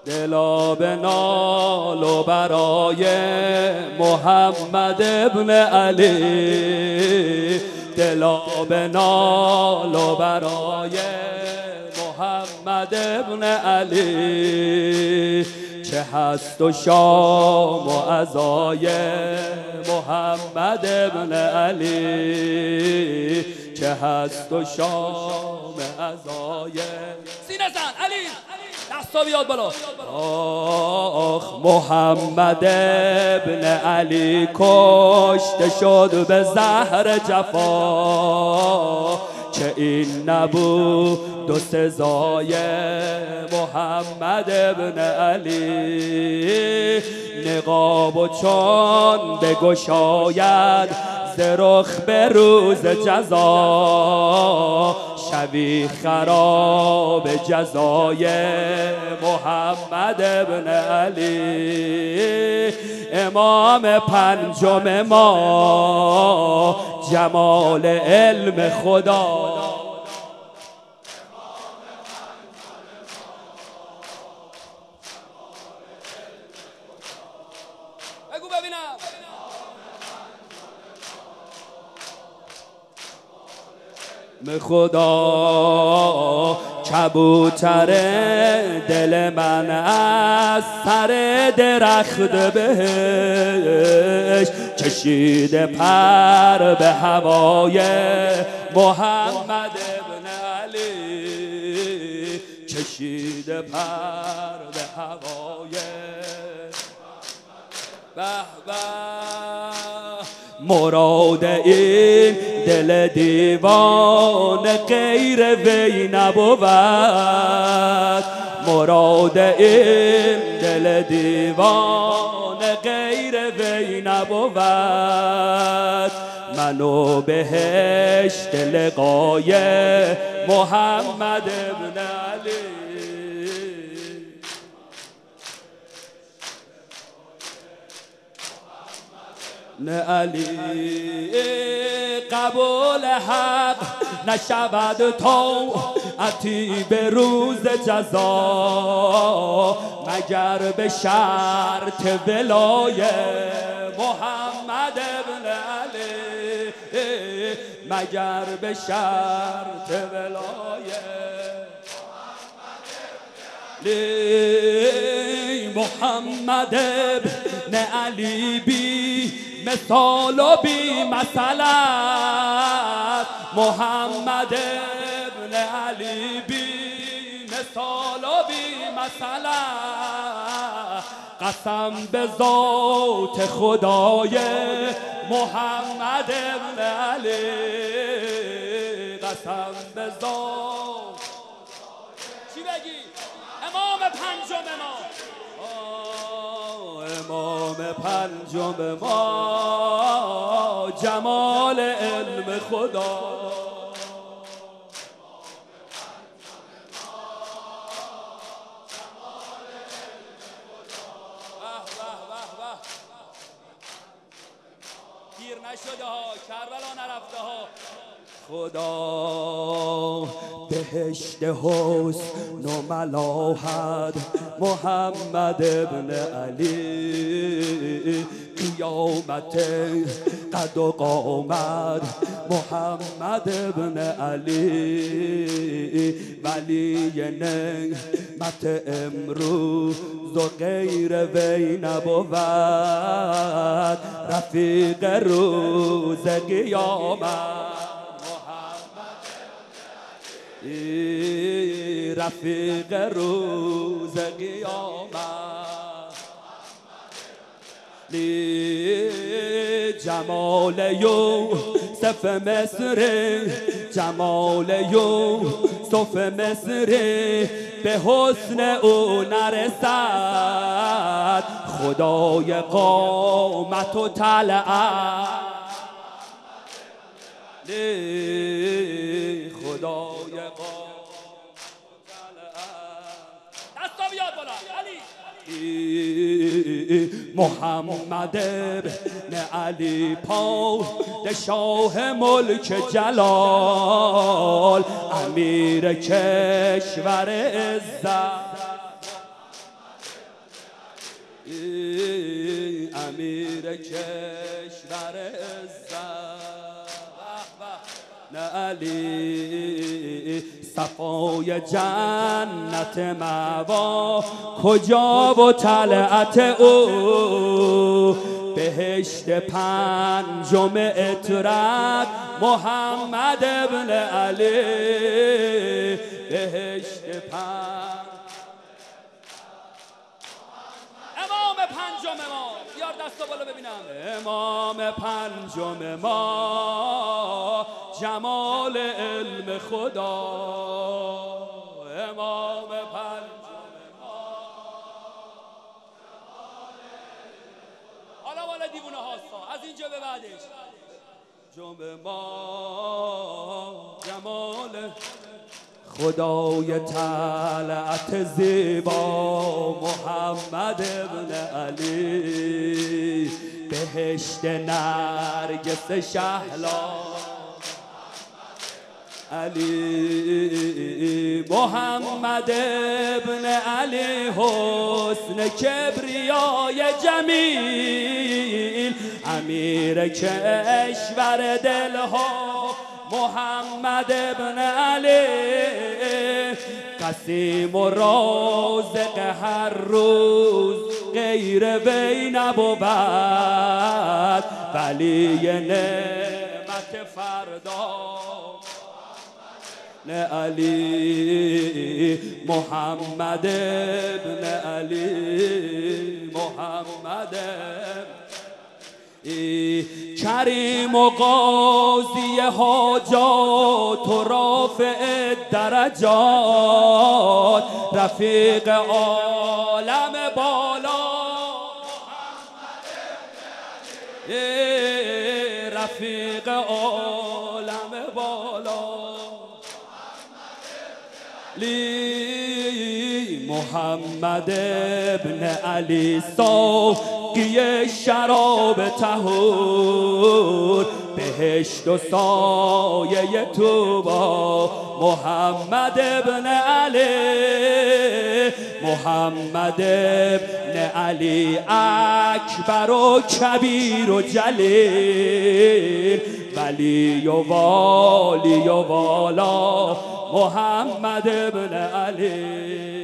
دلا به نال و برای محمد ابن علی، دلا به نال و برای محمد ابن علی. چه هست و شام و عزای محمد ابن علی، چه هست و شام عزای. سینه زن علی، دستا بیاد بالا. آخ محمد ابن علی کشته شد به زهر جفا، چه این نبود و سزای محمد ابن علی. نقاب و چون بگشاید ز رخ به روز جزا، شوی خراب جزای محمد ابن علی. امام پنجم ما جمال علم خدا، بگو ببینم. به خدا کبوتر دل من از سر درخت بهش کشیده پر به هوای محمد ابن علی، کشیده پر به هوای. به به مراد این دل دیوان غیر وی نبود، مراد این دل دیوان غیر وی نبود. منو بهشت لقای محمد ابن علی. نه علی قبول حق نشود تو عتی به روز جزا، مگر به شرط ولای محمد ابن علی، مگر به شرط ولای محمد ابن علی. بی مثال و بی مثل محمد ابن علی، بی مثال و بی مثل. قسم به ذات خدای محمد ابن علی، قسم به ذات. چی بگی؟ امام پنجم ما، امام پنجم ما جمال علم خدا. گیر نشده ها، کربلا نرفته ها. خدا بهشت حسن و ملاحت محمد ابن علی، قیامت قد و قامت محمد ابن علی. ولی نعمت امروز و غیر وی نبود، رفیق روز قیامت رفیق روز قیامت. جمال یوسف مصری، جمال یوسف مصری به حسن او نرسد، خدای قامت و طلعت. خدای قامت و طلعت. دستا بیاد بالا علی. محمد ابن علی پادشاه ملک جلال، امیر کشور عزت. امیر کشور عزت نه علی صفای جنت موا کجا و طلعت او بهشت پنجم اطرت محمد ابن علی بهشت امام پنجم ما بیار دستو بالا ببینم امام پنجم ما جمال علم خدا امام پنجم ما حالا والا دیوونه هاستا از اینجا به بعدش جمع ما جمال خدای طلعت زیبا محمد ابن علی بهشت نرگس شهلا علی محمد ابن علی حسن کبریای جمیل امیر کشور دلها محمد ابن علی قسیم و رازق هر روز غیر وی نبود ولی نعمت فردا نه علی محمد ابن علی محمد کریم و قاضی حاجات و رافع درجات رفیق عالم بالا رفیق عالم بالا محمد ابن علی ساقی شراب طهور بهشت و سایه طوبی محمد ابن علی محمد ابن علی اکبر و کبیر و جلیل ولی و والی و والا محمد ابن علی